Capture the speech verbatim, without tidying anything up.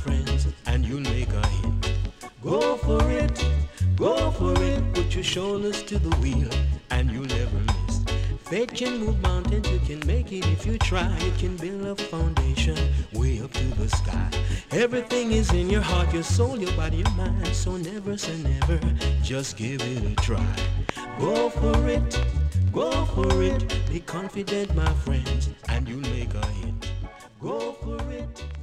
friends, and you'll make a hit. Go for it, go for it. Put your shoulders to the wheel, and you'll never miss. Faith can move mountains, you can make it if you try. You can build a foundation way up to the sky. Everything is in your heart, your soul, your body, your mind. So never say never, just give it a try. Go for it, go for it. Be confident, my friends, and you'll make a hit. Go for it.